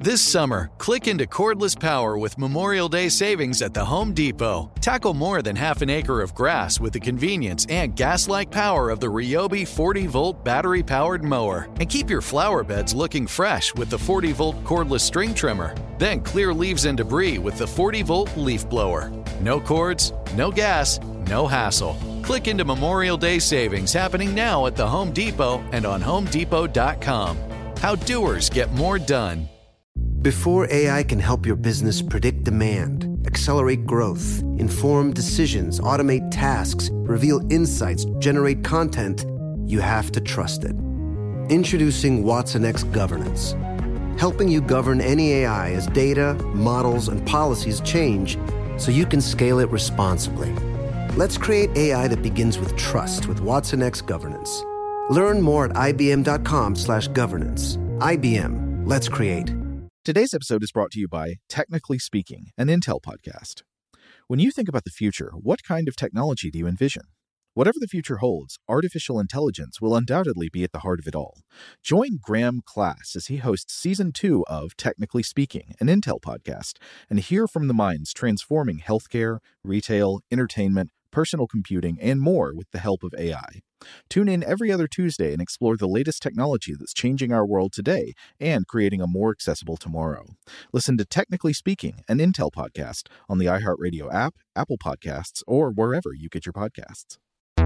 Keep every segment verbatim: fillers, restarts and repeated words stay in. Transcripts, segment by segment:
This summer, click into cordless power with Memorial Day savings at the Home Depot. Tackle more than half an acre of grass with the convenience and gas-like power of the Ryobi forty-volt battery-powered mower. And keep your flower beds looking fresh with the forty-volt cordless string trimmer. Then clear leaves and debris with the forty-volt leaf blower. No cords, no gas, no hassle. Click into Memorial Day savings happening now at the Home Depot and on home depot dot com. How doers get more done. Before A I can help your business predict demand, accelerate growth, inform decisions, automate tasks, reveal insights, generate content, you have to trust it. Introducing watsonx Governance, helping you govern any A I as data, models, and policies change so you can scale it responsibly. Let's create A I that begins with trust with watsonx Governance. Learn more at ibm.com slash governance. I B M. Let's create. Today's episode is brought to you by Technically Speaking, an Intel podcast. When you think about the future, what kind of technology do you envision? Whatever the future holds, artificial intelligence will undoubtedly be at the heart of it all. Join Graham Class as he hosts Season two of Technically Speaking, an Intel podcast, and hear from the minds transforming healthcare, retail, entertainment, personal computing, and more with the help of A I. Tune in every other Tuesday and explore the latest technology that's changing our world today and creating a more accessible tomorrow. Listen to Technically Speaking, an Intel podcast on the iHeartRadio app, Apple Podcasts, or wherever you get your podcasts.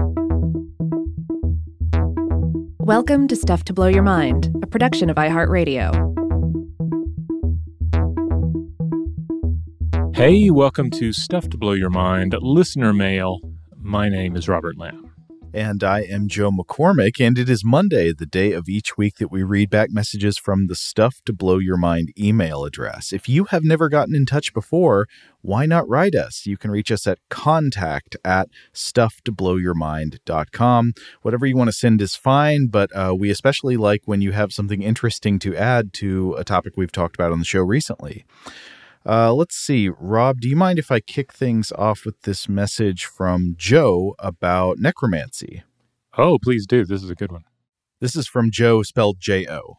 Welcome to Stuff to Blow Your Mind, a production of iHeartRadio. Hey, welcome to Stuff to Blow Your Mind, listener mail. My name is Robert Lamb. And I am Joe McCormick, and it is Monday, the day of each week that we read back messages from the Stuff to Blow Your Mind email address. If you have never gotten in touch before, why not write us? You can reach us at contact at stuff to blow your mind dot com. Whatever you want to send is fine, but uh, we especially like when you have something interesting to add to a topic we've talked about on the show recently. Uh, let's see. Rob, do you mind if I kick things off with this message from Joe about necromancy? Oh, please do. This is a good one. This is from Joe, spelled J O.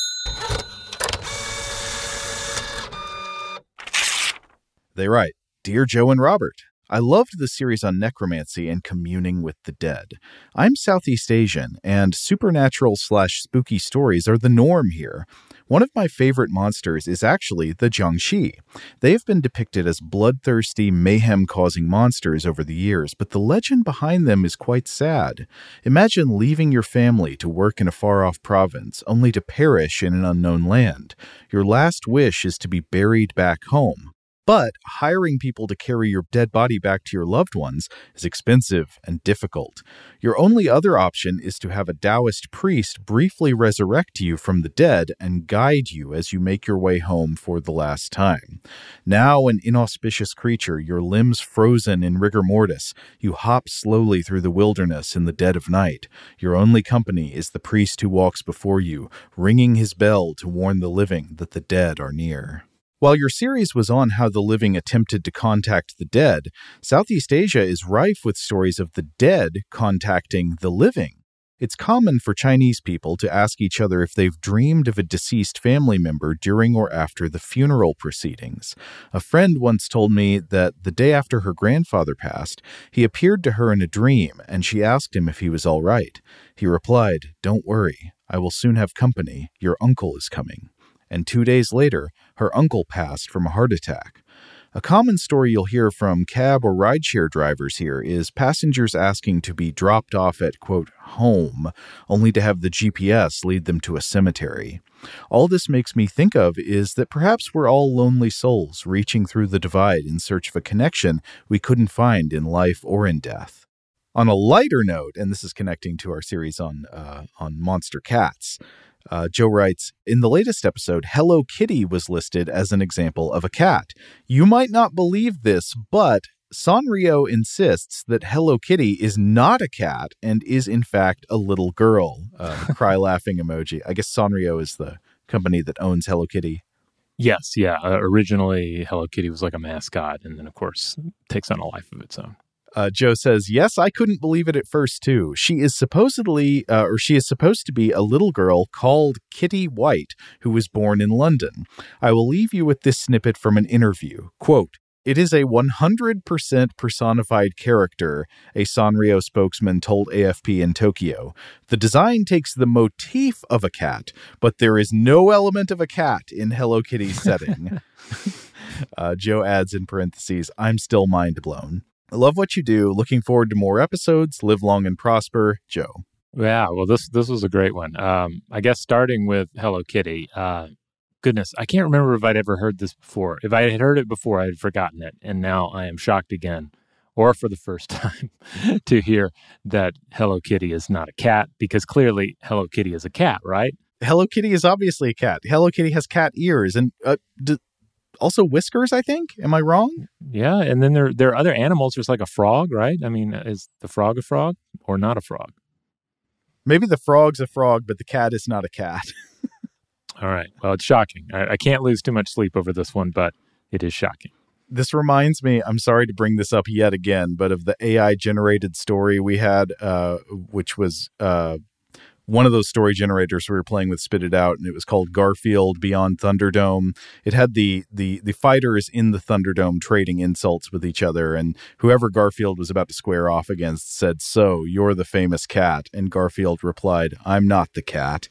They write, Dear Joe and Robert, I loved the series on necromancy and communing with the dead. I'm Southeast Asian, and supernatural slash spooky stories are the norm here. One of my favorite monsters is actually the Jiangshi. They have been depicted as bloodthirsty, mayhem-causing monsters over the years, but the legend behind them is quite sad. Imagine leaving your family to work in a far-off province, only to perish in an unknown land. Your last wish is to be buried back home. But hiring people to carry your dead body back to your loved ones is expensive and difficult. Your only other option is to have a Taoist priest briefly resurrect you from the dead and guide you as you make your way home for the last time. Now an inauspicious creature, your limbs frozen in rigor mortis, you hop slowly through the wilderness in the dead of night. Your only company is the priest who walks before you, ringing his bell to warn the living that the dead are near. While your series was on how the living attempted to contact the dead, Southeast Asia is rife with stories of the dead contacting the living. It's common for Chinese people to ask each other if they've dreamed of a deceased family member during or after the funeral proceedings. A friend once told me that the day after her grandfather passed, he appeared to her in a dream, and she asked him if he was all right. He replied, "Don't worry, I will soon have company. Your uncle is coming." And two days later, her uncle passed from a heart attack. A common story you'll hear from cab or rideshare drivers here is passengers asking to be dropped off at, quote, home, only to have the G P S lead them to a cemetery. All this makes me think of is that perhaps we're all lonely souls reaching through the divide in search of a connection we couldn't find in life or in death. On a lighter note, and this is connecting to our series on uh, on monster cats, Uh, Joe writes, in the latest episode, Hello Kitty was listed as an example of a cat. You might not believe this, but Sanrio insists that Hello Kitty is not a cat and is in fact a little girl. Uh, cry laughing emoji. I guess Sanrio is the company that owns Hello Kitty. Yes, yeah. Uh, originally, Hello Kitty was like a mascot, and then, of course, takes on a life of its own. Uh, Joe says, yes, I couldn't believe it at first, too. She is supposedly, uh, or she is supposed to be a little girl called Kitty White, who was born in London. I will leave you with this snippet from an interview. Quote, it is a one hundred percent personified character, a Sanrio spokesman told A F P in Tokyo. The design takes the motif of a cat, but there is no element of a cat in Hello Kitty's setting. uh, Joe adds in parentheses, I'm still mind blown. I love what you do. Looking forward to more episodes. Live long and prosper, Joe. Yeah, well, this this was a great one. Um, I guess starting with Hello Kitty. Uh, goodness, I can't remember if I'd ever heard this before. If I had heard it before, I had forgotten it, and now I am shocked again, or for the first time, to hear that Hello Kitty is not a cat, because clearly Hello Kitty is a cat, right? Hello Kitty is obviously a cat. Hello Kitty has cat ears and uh, d- also whiskers, I think. Am I wrong? Yeah, and then there there are other animals. There's like a frog, right? I mean, is the frog a frog or not a frog? Maybe the frog's a frog, but the cat is not a cat. All right. Well, it's shocking. I, I can't lose too much sleep over this one, but it is shocking. This reminds me, I'm sorry to bring this up yet again, but of the A I-generated story we had, uh, which was uh, one of those story generators we were playing with Spit It Out, and it was called Garfield Beyond Thunderdome. It had the the the fighters in the Thunderdome trading insults with each other, and whoever Garfield was about to square off against said, so, you're the famous cat. And Garfield replied, I'm not the cat.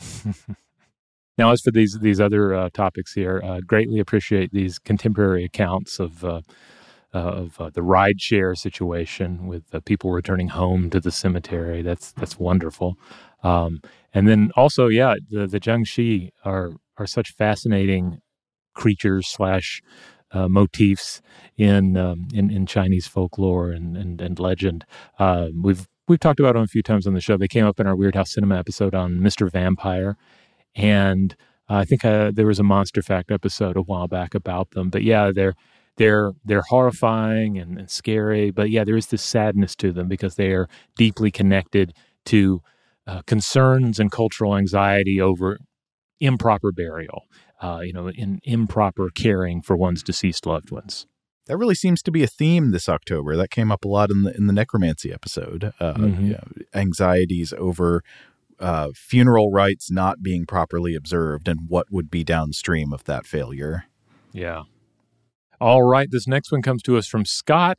Now, as for these these other uh, topics here, uh, greatly appreciate these contemporary accounts of uh, uh, of uh, the rideshare situation with uh, people returning home to the cemetery. That's that's wonderful. Um, and then also, yeah, the the Jiangshi are are such fascinating creatures slash uh, motifs in, um, in in Chinese folklore and and, and legend. Uh, we've we've talked about them a few times on the show. They came up in our Weird House Cinema episode on Mister Vampire. And uh, I think uh, there was a Monster Fact episode a while back about them. But yeah, they're they're they're horrifying and, and scary. But yeah, there is this sadness to them because they are deeply connected to uh, concerns and cultural anxiety over improper burial, uh, you know, in improper caring for one's deceased loved ones. That really seems to be a theme this October. That came up a lot in the in the necromancy episode. Uh, mm-hmm. you know, anxieties over Uh, funeral rites not being properly observed and what would be downstream of that failure. Yeah. All right. This next one comes to us from Scott.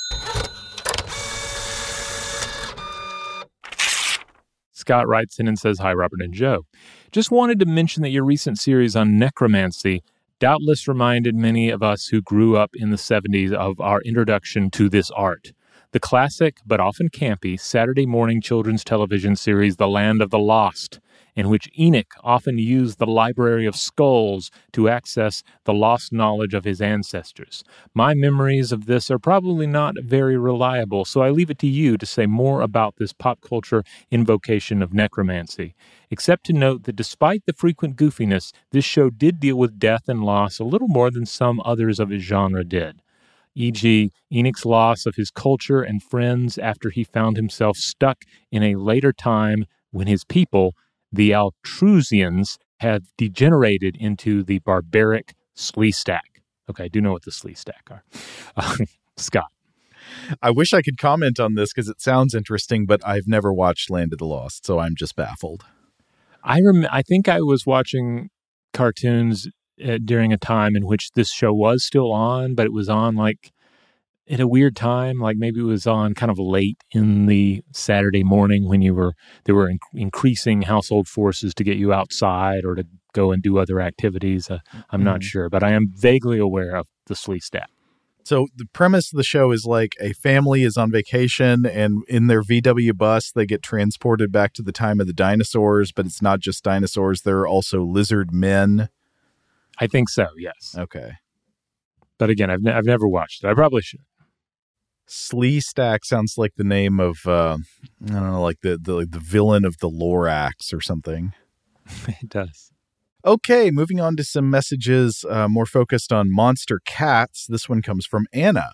Scott writes in and says, hi, Robert and Joe. Just wanted to mention that your recent series on necromancy doubtless reminded many of us who grew up in the seventies of our introduction to this art. The classic, but often campy, Saturday morning children's television series The Land of the Lost, in which Enoch often used the Library of Skulls to access the lost knowledge of his ancestors. My memories of this are probably not very reliable, so I leave it to you to say more about this pop culture invocation of necromancy, except to note that despite the frequent goofiness, this show did deal with death and loss a little more than some others of its genre did. for example, Enoch's loss of his culture and friends after he found himself stuck in a later time when his people, the Altrusians, have degenerated into the barbaric Sleestack. Okay, I do know what the Sleestack are. Uh, Scott. I wish I could comment on this because it sounds interesting, but I've never watched Land of the Lost, so I'm just baffled. I rem- I think I was watching cartoons Uh, during a time in which this show was still on, but it was on like at a weird time, like maybe it was on kind of late in the Saturday morning when you were, there were in- increasing household forces to get you outside or to go and do other activities. Uh, I'm mm. not sure, but I am vaguely aware of the Sleestack. So the premise of the show is like a family is on vacation and in their V W bus, they get transported back to the time of the dinosaurs, but it's not just dinosaurs. There are also lizard men. I think so, yes. Okay. But again, I've, ne- I've never watched it. I probably should. Sleestack sounds like the name of, uh, I don't know, like the, the, like the villain of the Lorax or something. It does. Okay, moving on to some messages uh, more focused on monster cats. This one comes from Anna.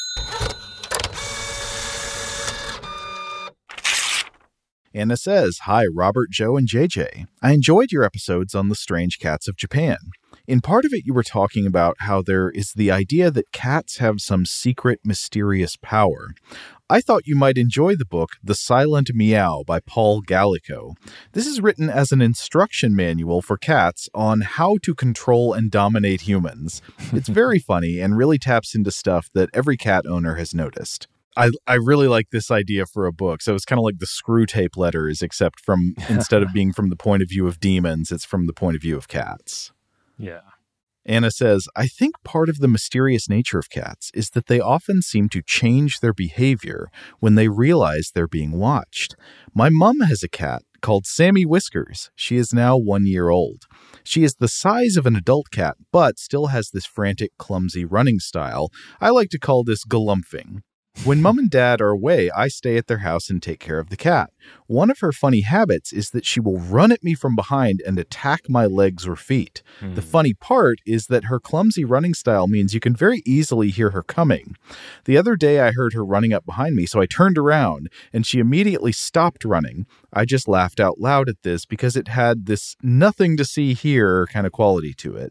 Anna says, hi, Robert, Joe, and J J. I enjoyed your episodes on the strange cats of Japan. In part of it, you were talking about how there is the idea that cats have some secret, mysterious power. I thought you might enjoy the book The Silent Meow by Paul Gallico. This is written as an instruction manual for cats on how to control and dominate humans. It's very funny and really taps into stuff that every cat owner has noticed. I, I really like this idea for a book. So it's kind of like the Screw Tape Letters, except from instead of being from the point of view of demons, it's from the point of view of cats. Yeah. Anna says, I think part of the mysterious nature of cats is that they often seem to change their behavior when they realize they're being watched. My mom has a cat called Sammy Whiskers. She is now one year old. She is the size of an adult cat, but still has this frantic, clumsy running style. I like to call this galumphing. When mom and dad are away, I stay at their house and take care of the cat. One of her funny habits is that she will run at me from behind and attack my legs or feet. Mm. The funny part is that her clumsy running style means you can very easily hear her coming. The other day I heard her running up behind me, so I turned around and she immediately stopped running. I just laughed out loud at this because it had this nothing to see here kind of quality to it.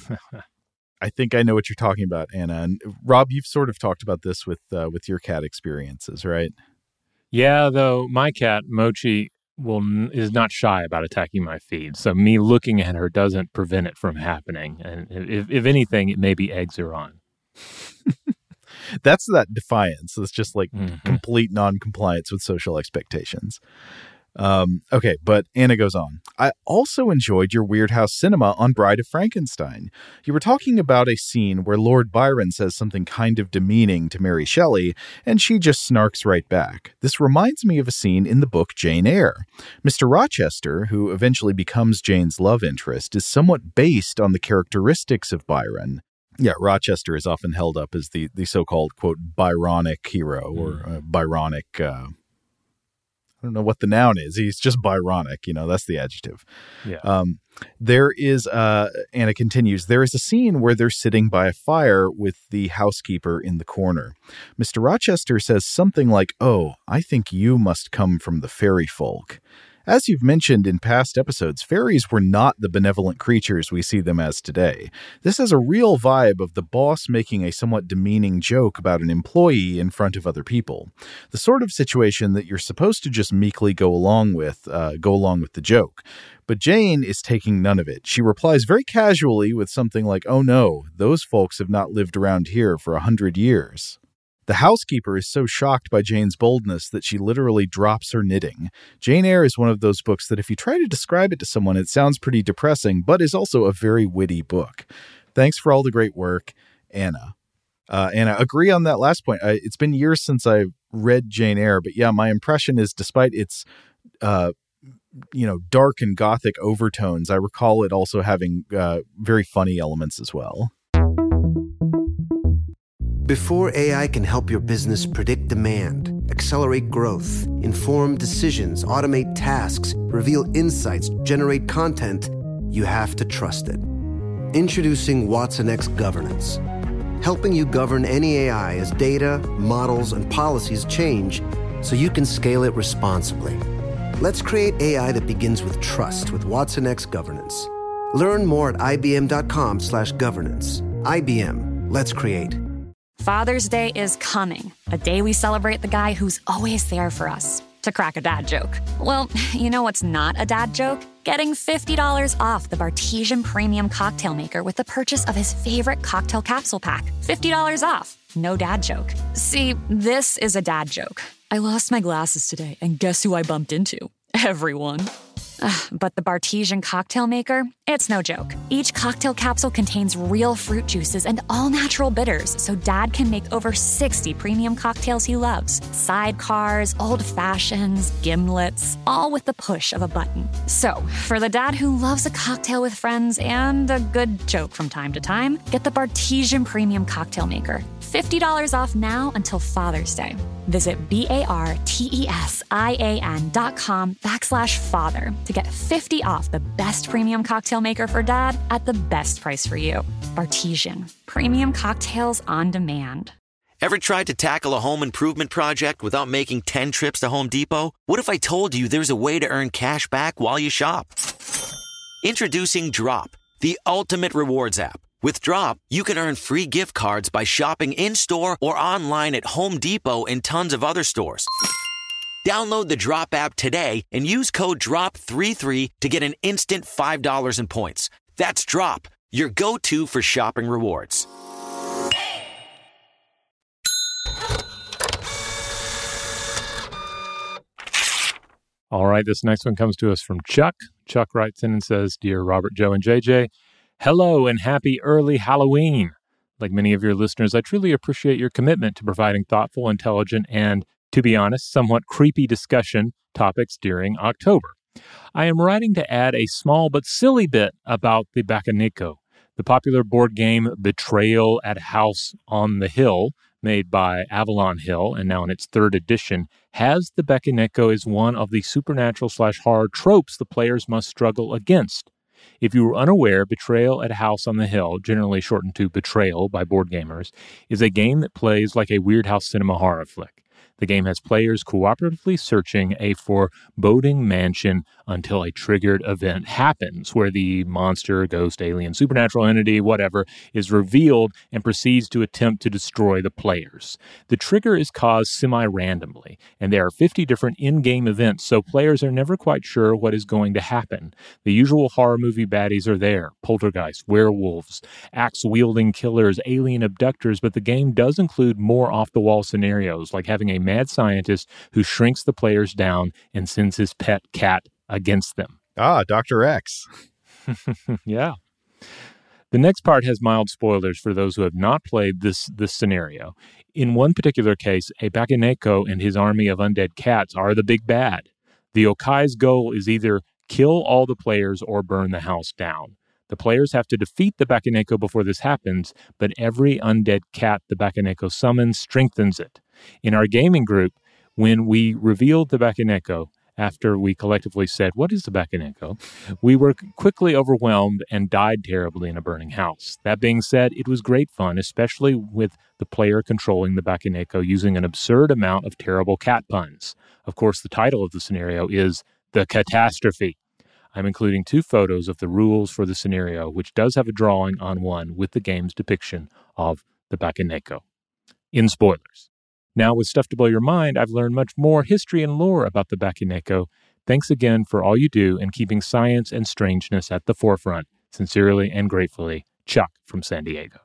I think I know what you're talking about, Anna. And Rob, you've sort of talked about this with uh, with your cat experiences, right? Yeah, though my cat, Mochi, will is not shy about attacking my feed. So me looking at her doesn't prevent it from happening. And if, if anything, it maybe eggs her on. That's that defiance. It's just like mm-hmm. complete non-compliance with social expectations. Um, okay, but Anna goes on. I also enjoyed your Weird House cinema on Bride of Frankenstein. You were talking about a scene where Lord Byron says something kind of demeaning to Mary Shelley, and she just snarks right back. This reminds me of a scene in the book Jane Eyre. Mister Rochester, who eventually becomes Jane's love interest, is somewhat based on the characteristics of Byron. Yeah, Rochester is often held up as the, the so-called, quote, Byronic hero, mm. or uh, Byronic... Uh, I don't know what the noun is. He's just Byronic. You know, that's the adjective. Yeah. Um, there is, uh, Anna continues, there is a scene where they're sitting by a fire with the housekeeper in the corner. Mister Rochester says something like, oh, I think you must come from the fairy folk. As you've mentioned in past episodes, fairies were not the benevolent creatures we see them as today. This has a real vibe of the boss making a somewhat demeaning joke about an employee in front of other people. The sort of situation that you're supposed to just meekly go along with, uh, go along with the joke. But Jane is taking none of it. She replies very casually with something like, oh no, those folks have not lived around here for a hundred years. The housekeeper is so shocked by Jane's boldness that she literally drops her knitting. Jane Eyre is one of those books that if you try to describe it to someone, it sounds pretty depressing, but is also a very witty book. Thanks for all the great work, Anna. Uh, Anna, agree on that last point. I, it's been years since I've read Jane Eyre, but yeah, my impression is despite its, uh, you know, dark and gothic overtones, I recall it also having uh, very funny elements as well. Before A I can help your business predict demand, accelerate growth, inform decisions, automate tasks, reveal insights, generate content, you have to trust it. Introducing Watson X Governance, helping you govern any A I as data, models, and policies change so you can scale it responsibly. Let's create A I that begins with trust with Watson X Governance. Learn more at ibm.com slash governance. I B M, let's create. Father's Day is coming, a day we celebrate the guy who's always there for us. To crack a dad joke. Well, you know what's not a dad joke? Getting fifty dollars off the Bartesian Premium Cocktail Maker with the purchase of his favorite cocktail capsule pack. fifty dollars off. No dad joke. See, this is a dad joke. I lost my glasses today, and guess who I bumped into? Everyone. Ugh, but the Bartesian Cocktail Maker, it's no joke. Each cocktail capsule contains real fruit juices and all-natural bitters, so Dad can make over sixty premium cocktails he loves. Sidecars, old fashions, gimlets, all with the push of a button. So, for the dad who loves a cocktail with friends and a good joke from time to time, get the Bartesian Premium Cocktail Maker. fifty dollars off now until Father's Day. Visit B-A-R-T-E-S-I-A-N dot com backslash father to get fifty off the best premium cocktail maker for dad at the best price for you. Bartesian. Premium cocktails on demand. Ever tried to tackle a home improvement project without making ten trips to Home Depot? What if I told you there's a way to earn cash back while you shop? Introducing Drop, the ultimate rewards app. With Drop, you can earn free gift cards by shopping in-store or online at Home Depot and tons of other stores. Download the Drop app today and use code drop thirty-three to get an instant five dollars in points. That's Drop, your go-to for shopping rewards. All right, this next one comes to us from Chuck. Chuck writes in and says, Dear Robert, Joe, and J J, hello and happy early Halloween. Like many of your listeners, I truly appreciate your commitment to providing thoughtful, intelligent, and, to be honest, somewhat creepy discussion topics during October. I am writing to add a small but silly bit about the Bakeneko, the popular board game Betrayal at House on the Hill, made by Avalon Hill, and now in its third edition, has the Bakeneko as one of the supernatural slash horror tropes the players must struggle against. If you were unaware, Betrayal at House on the Hill, generally shortened to Betrayal by board gamers, is a game that plays like a Weird House cinema horror flick. The game has players cooperatively searching a foreboding mansion until a triggered event happens, where the monster, ghost, alien, supernatural entity, whatever, is revealed and proceeds to attempt to destroy the players. The trigger is caused semi-randomly, and there are fifty different in-game events, so players are never quite sure what is going to happen. The usual horror movie baddies are there: poltergeists, werewolves, axe-wielding killers, alien abductors, but the game does include more off-the-wall scenarios, like having a mad scientist who shrinks the players down and sends his pet cat against them. Ah, Doctor X. Yeah. The next part has mild spoilers for those who have not played this, this scenario. In one particular case, a Bakeneko and his army of undead cats are the big bad. The Okai's goal is either kill all the players or burn the house down. The players have to defeat the Bakeneko before this happens, but every undead cat the Bakeneko summons strengthens it. In our gaming group, when we revealed the Bakeneko, after we collectively said, what is the Bakeneko? We were quickly overwhelmed and died terribly in a burning house. That being said, it was great fun, especially with the player controlling the Bakeneko using an absurd amount of terrible cat puns. Of course, the title of the scenario is The Catastrophe. I'm including two photos of the rules for the scenario, which does have a drawing on one with the game's depiction of the Bakeneko. In spoilers. Now, with Stuff to Blow Your Mind, I've learned much more history and lore about the Bakeneko. Thanks again for all you do in keeping science and strangeness at the forefront. Sincerely and gratefully, Chuck from San Diego.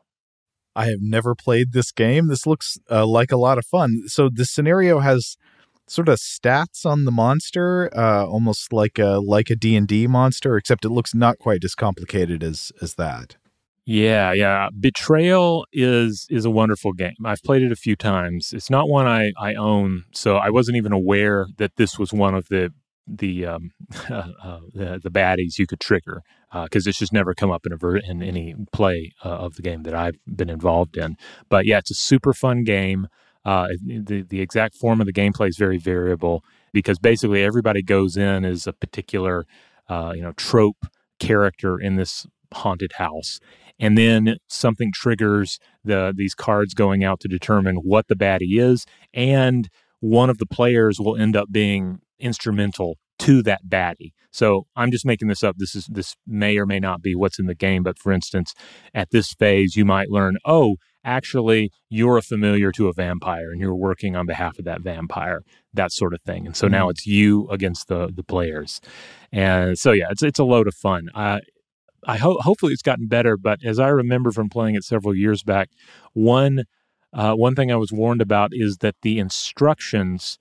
I have never played this game. This looks uh, like a lot of fun. So the scenario has sort of stats on the monster, uh, almost like a like a D and D monster, except it looks not quite as complicated as as that. Yeah, yeah. Betrayal is is a wonderful game. I've played it a few times. It's not one I, I own, so I wasn't even aware that this was one of the the um, uh, uh, the, the baddies you could trigger, because uh, it's just never come up in a ver- in any play uh, of the game that I've been involved in. But yeah, it's a super fun game. Uh, the the exact form of the gameplay is very variable because basically everybody goes in as a particular uh, you know trope character in this haunted house. And then something triggers the these cards going out to determine what the baddie is, and one of the players will end up being instrumental to that baddie. So I'm just making this up. This is this may or may not be what's in the game, but for instance, at this phase, you might learn, oh, actually, you're a familiar to a vampire, and you're working on behalf of that vampire, that sort of thing. And so mm-hmm. now it's you against the the players, and so yeah, it's it's a load of fun. Uh, I hope hopefully it's gotten better, but as I remember from playing it several years back, one uh, one thing I was warned about is that the instructions,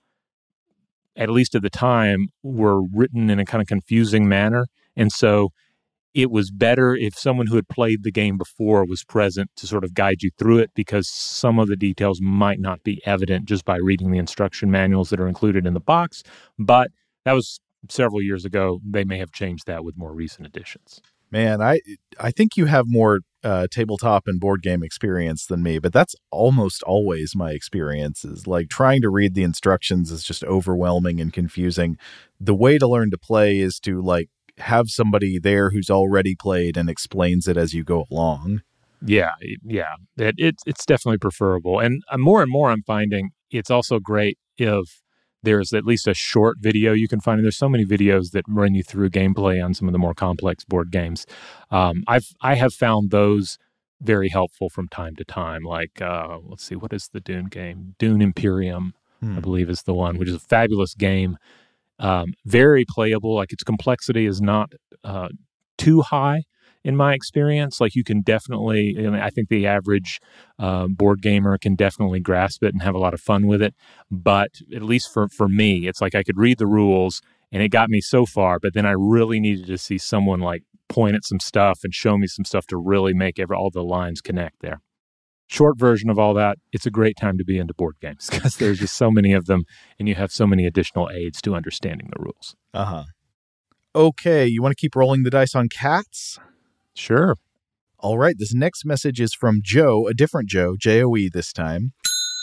at least at the time, were written in a kind of confusing manner, and so it was better if someone who had played the game before was present to sort of guide you through it, because some of the details might not be evident just by reading the instruction manuals that are included in the box. But that was several years ago. They may have changed that with more recent editions. Man, I I think you have more uh, tabletop and board game experience than me, but that's almost always my experience. Is like trying to read the instructions is just overwhelming and confusing. The way to learn to play is to like have somebody there who's already played and explains it as you go along. Yeah, yeah, it, it it's definitely preferable, and more and more I'm finding it's also great if there's at least a short video you can find. And there's so many videos that run you through gameplay on some of the more complex board games. Um, I've I have found those very helpful from time to time. Like, uh, let's see, what is the Dune game? Dune Imperium, hmm. I believe, is the one, which is a fabulous game. Um, very playable. Like, its complexity is not uh, too high in my experience. Like, you can definitely, I, mean, I think the average uh, board gamer can definitely grasp it and have a lot of fun with it. But at least for, for me, it's like I could read the rules and it got me so far, but then I really needed to see someone like point at some stuff and show me some stuff to really make every, all the lines connect there. Short version of all that, it's a great time to be into board games because there's just so many of them and you have so many additional aids to understanding the rules. Uh-huh. Okay, you want to keep rolling the dice on cats? Sure. All right, this next message is from Joe, a different Joe, J O E this time.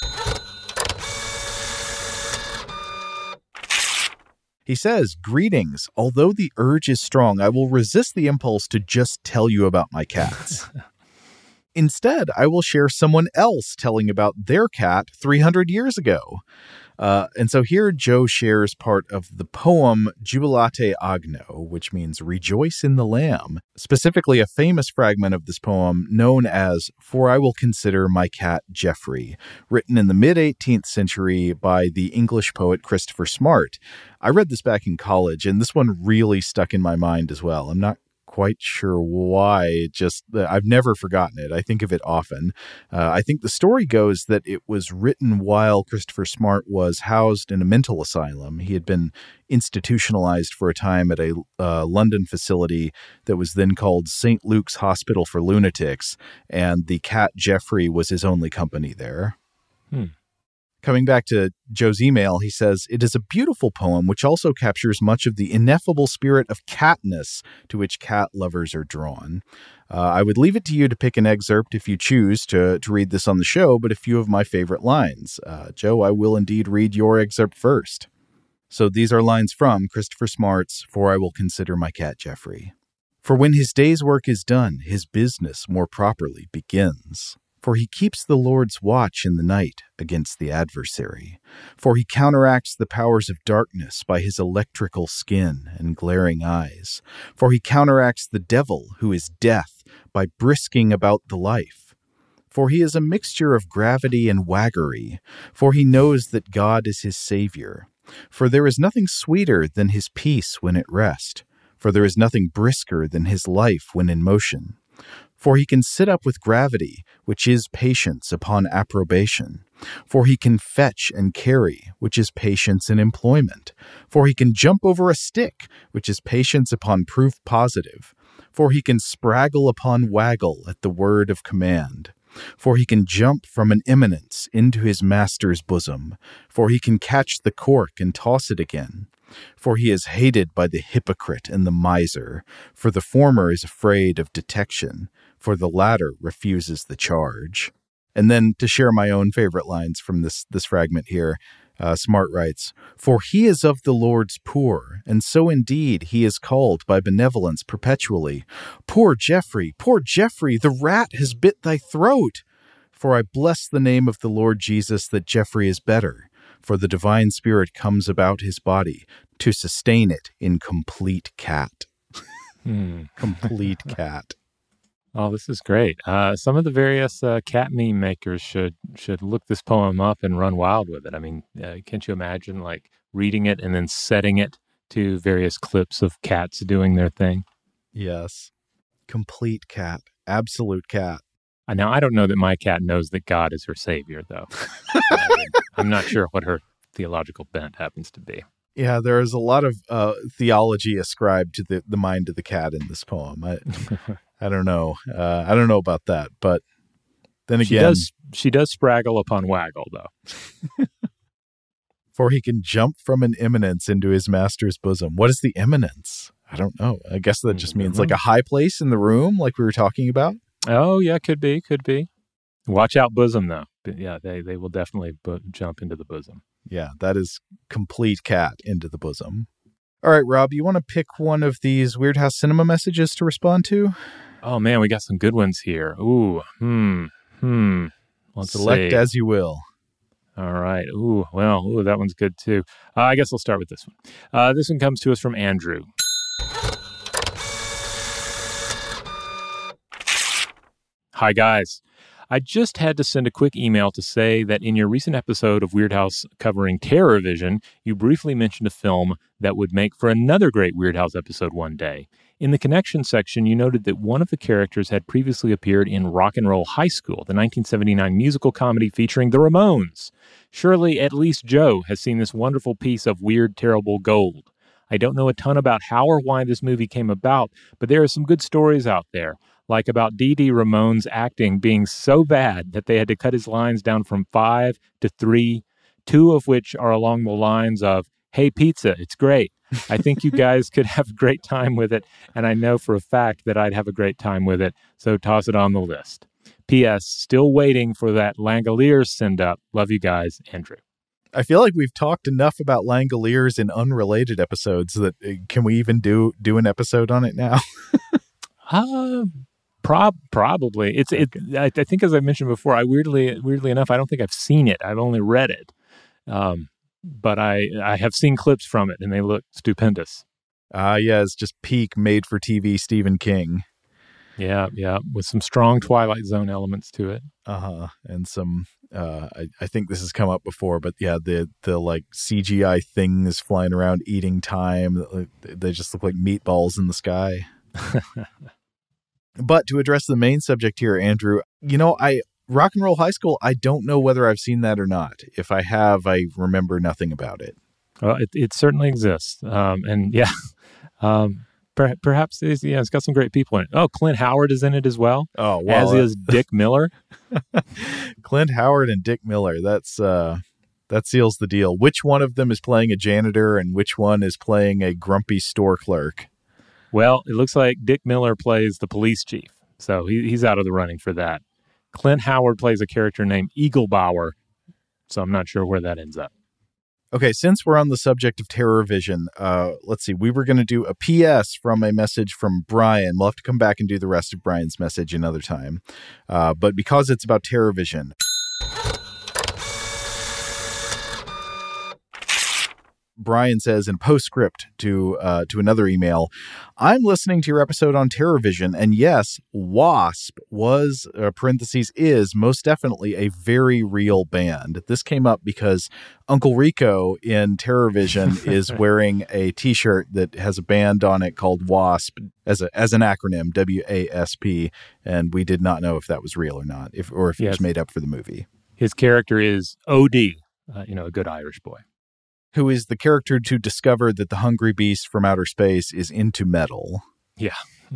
He says, "Greetings. Although the urge is strong, I will resist the impulse to just tell you about my cats. Instead, I will share someone else telling about their cat three hundred years ago." Uh, and so here Joe shares part of the poem Jubilate Agno, which means rejoice in the lamb, specifically a famous fragment of this poem known as For I Will Consider My Cat Geoffrey, written in the mid-eighteenth century by the English poet Christopher Smart. I read this back in college, and this one really stuck in my mind as well. I'm not quite sure why. It just, I've never forgotten it. I think of it often. Uh, I think the story goes that it was written while Christopher Smart was housed in a mental asylum. He had been institutionalized for a time at a uh, London facility that was then called Saint Luke's Hospital for Lunatics, and the cat Geoffrey was his only company there. Hmm. Coming back to Joe's email, he says, "It is a beautiful poem which also captures much of the ineffable spirit of catness to which cat lovers are drawn. Uh, I would leave it to you to pick an excerpt if you choose to, to read this on the show, but a few of my favorite lines. Uh, Joe, I will indeed read your excerpt first." So these are lines from Christopher Smart's For I Will Consider My Cat Geoffrey. "For when his day's work is done, his business more properly begins. For he keeps the Lord's watch in the night against the adversary. For he counteracts the powers of darkness by his electrical skin and glaring eyes. For he counteracts the devil, who is death, by brisking about the life. For he is a mixture of gravity and waggery. For he knows that God is his Savior. For there is nothing sweeter than his peace when at rest. For there is nothing brisker than his life when in motion. For he can sit up with gravity, which is patience upon approbation. For he can fetch and carry, which is patience in employment. For he can jump over a stick, which is patience upon proof positive. For he can spraggle upon waggle at the word of command. For he can jump from an eminence into his master's bosom. For he can catch the cork and toss it again. For he is hated by the hypocrite and the miser. For the former is afraid of detection. For the latter refuses the charge." And then to share my own favorite lines from this, this fragment here, uh, Smart writes, "For he is of the Lord's poor, and so indeed he is called by benevolence perpetually. Poor Geoffrey, poor Geoffrey, the rat has bit thy throat. For I bless the name of the Lord Jesus that Geoffrey is better. For the divine spirit comes about his body to sustain it in complete cat." Hmm. Complete cat. Oh, this is great. Uh, some of the various uh, cat meme makers should should look this poem up and run wild with it. I mean, uh, can't you imagine like reading it and then setting it to various clips of cats doing their thing? Yes. Complete cat. Absolute cat. Uh, now, I don't know that my cat knows that God is her savior, though. uh, I'm not sure what her theological bent happens to be. Yeah, there is a lot of uh, theology ascribed to the, the mind of the cat in this poem. I, I don't know. Uh, I don't know about that, but then again, she does, she does spraggle upon waggle, though. For he can jump from an eminence into his master's bosom. What is the eminence? I don't know. I guess that just means like a high place in the room, like we were talking about. Oh yeah, could be, could be. Watch out, bosom, though. But yeah, they they will definitely bo- jump into the bosom. Yeah, that is complete cat into the bosom. All right, Rob, you want to pick one of these Weird House Cinema messages to respond to? Oh, man, we got some good ones here. Ooh, hmm, hmm. Let's Select see. as you will. All right. Ooh, well, ooh, that one's good too. Uh, I guess I'll start with this one. Uh, this one comes to us from Andrew. Hi, guys. I just had to send a quick email to say that in your recent episode of Weird House covering Terror Vision, you briefly mentioned a film that would make for another great Weird House episode one day. In the connection section, you noted that one of the characters had previously appeared in Rock and Roll High School, the nineteen seventy-nine musical comedy featuring the Ramones. Surely at least Joe has seen this wonderful piece of weird, terrible gold. I don't know a ton about how or why this movie came about, but there are some good stories out there, like about Dee Dee Ramone's acting being so bad that they had to cut his lines down from five to three, two of which are along the lines of, "Hey, pizza, it's great. I think you guys could have a great time with it, and I know for a fact that I'd have a great time with it, so toss it on the list. P S. Still waiting for that Langoliers send-up. Love you guys, Andrew." I feel like we've talked enough about Langoliers in unrelated episodes that uh, can we even do do an episode on it now? uh, prob probably. It's it. I, I think, as I mentioned before, I weirdly weirdly enough, I don't think I've seen it. I've only read it. Um, but I I have seen clips from it, and they look stupendous. Ah, uh, yeah, it's just peak made-for-T V Stephen King. Yeah, yeah, with some strong Twilight Zone elements to it. Uh-huh, and some, uh, I, I think this has come up before, but yeah, the, the like, C G I things flying around eating time, they just look like meatballs in the sky. But to address the main subject here, Andrew, you know, I... Rock and Roll High School, I don't know whether I've seen that or not. If I have, I remember nothing about it. Well, it, it certainly exists. Um, and yeah, um, per, perhaps it's, yeah, it's got some great people in it. Oh, Clint Howard is in it as well. Oh, well. As is Dick Miller. Clint Howard and Dick Miller. That's uh, that seals the deal. Which one of them is playing a janitor and which one is playing a grumpy store clerk? Well, it looks like Dick Miller plays the police chief. So he, he's out of the running for that. Clint Howard plays a character named Eaglebauer, so I'm not sure where that ends up. Okay, since we're on the subject of Terror Vision, uh, let's see. We were going to do a P S from a message from Brian. We'll have to come back and do the rest of Brian's message another time. Uh, but because it's about Terror Vision... Brian says in postscript to uh, to another email, I'm listening to your episode on Terror Vision, and yes, WASP was, uh, parentheses, is most definitely a very real band. This came up because Uncle Rico in Terror Vision is wearing a T-shirt that has a band on it called WASP as a as an acronym, W A S P, and we did not know if that was real or not, if or if yes. it was made up for the movie. His character is O D, uh, you know, a good Irish boy. Who is the character to discover that the hungry beast from outer space is into metal. Yeah.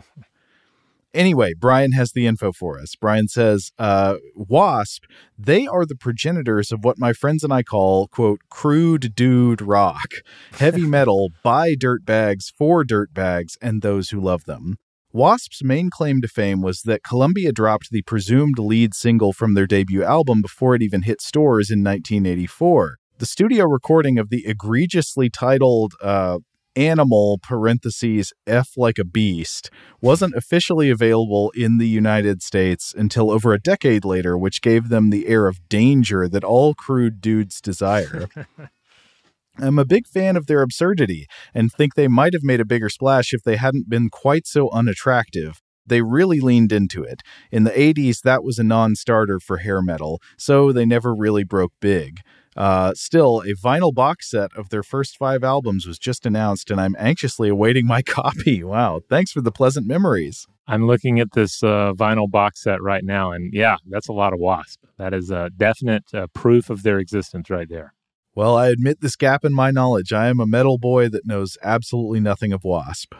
Anyway, Brian has the info for us. Brian says, uh, WASP, they are the progenitors of what my friends and I call, quote, crude dude rock. Heavy metal by dirtbags, for dirtbags, and those who love them. WASP's main claim to fame was that Columbia dropped the presumed lead single from their debut album before it even hit stores in nineteen eighty-four. The studio recording of the egregiously titled uh, Animal, parentheses, F like a Beast, wasn't officially available in the United States until over a decade later, which gave them the air of danger that all crude dudes desire. I'm a big fan of their absurdity and think they might have made a bigger splash if they hadn't been quite so unattractive. They really leaned into it. In the eighties, that was a non-starter for hair metal, so they never really broke big. Uh, still, a vinyl box set of their first five albums was just announced, and I'm anxiously awaiting my copy. Wow, thanks for the pleasant memories. I'm looking at this uh, vinyl box set right now, and yeah, that's a lot of WASP. That is a definite uh, proof of their existence right there. Well, I admit this gap in my knowledge. I am a metal boy that knows absolutely nothing of WASP.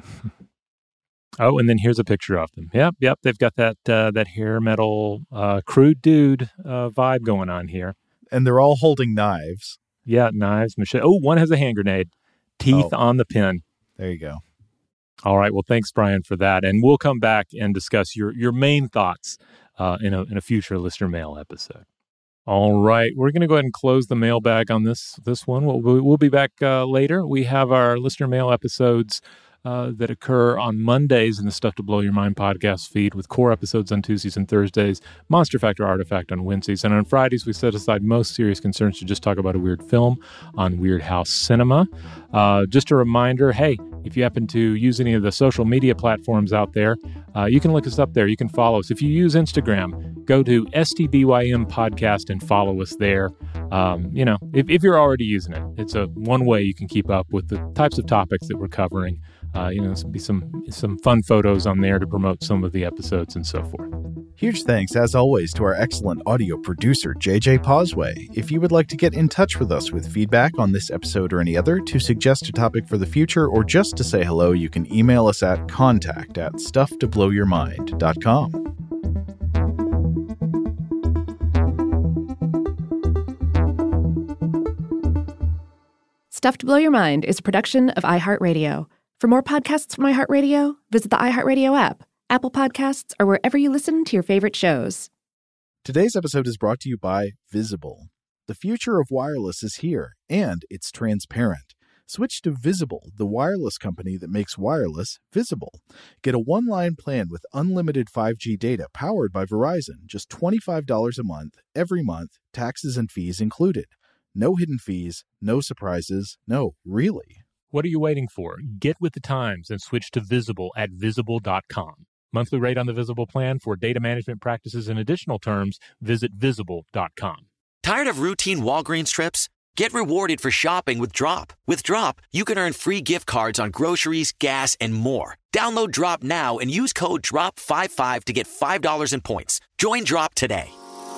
Oh, and then here's a picture of them. Yep, yep, they've got that uh, that hair metal uh, crude dude uh, vibe going on here. And they're all holding knives. Yeah, knives, machete. Oh, one has a hand grenade. Teeth oh, on the pin. There you go. All right. Well, thanks, Brian, for that. And we'll come back and discuss your, your main thoughts uh, in, a, in a future listener mail episode. All right. We're going to go ahead and close the mailbag on this this one. We'll, we'll be back uh, later. We have our listener mail episodes uh, that occur on Mondays in the Stuff to Blow Your Mind podcast feed, with core episodes on Tuesdays and Thursdays, Monster Factor Artifact on Wednesdays. And on Fridays, we set aside most serious concerns to just talk about a weird film on Weird House Cinema. Uh, just a reminder, hey, if you happen to use any of the social media platforms out there, uh, you can look us up there. You can follow us. If you use Instagram, go to S T B Y M Podcast and follow us there. Um, you know, if, if you're already using it, it's a one way you can keep up with the types of topics that we're covering. Uh, you know, there'll be some some fun photos on there to promote some of the episodes and so forth. Huge thanks, as always, to our excellent audio producer, J J Posway. If you would like to get in touch with us with feedback on this episode or any other, to suggest a topic for the future, or just to say hello, you can email us at contact at stuff to blow your mind dot com. Stuff to Blow Your Mind is a production of iHeartRadio. For more podcasts from iHeartRadio, visit the iHeartRadio app, Apple Podcasts, or wherever you listen to your favorite shows. Today's episode is brought to you by Visible. The future of wireless is here, and it's transparent. Switch to Visible, the wireless company that makes wireless visible. Get a one-line plan with unlimited five G data powered by Verizon, just twenty-five dollars a month, every month, taxes and fees included. No hidden fees, no surprises, no, really. What are you waiting for? Get with the times and switch to Visible at visible dot com. Monthly rate on the Visible plan. For data management practices and additional terms, visit visible dot com. Tired of routine Walgreens trips? Get rewarded for shopping with Drop. With Drop, you can earn free gift cards on groceries, gas, and more. Download Drop now and use code drop fifty-five to get five dollars in points. Join Drop today.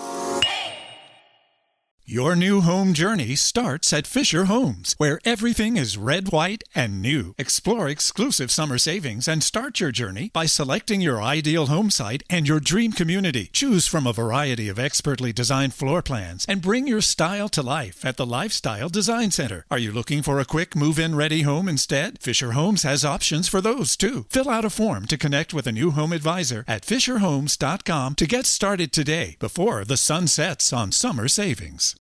Your new home journey starts at Fisher Homes, where everything is red, white, and new. Explore exclusive summer savings and start your journey by selecting your ideal home site and your dream community. Choose from a variety of expertly designed floor plans and bring your style to life at the Lifestyle Design Center. Are you looking for a quick move-in ready home instead? Fisher Homes has options for those too. Fill out a form to connect with a new home advisor at fisher homes dot com to get started today before the sun sets on summer savings.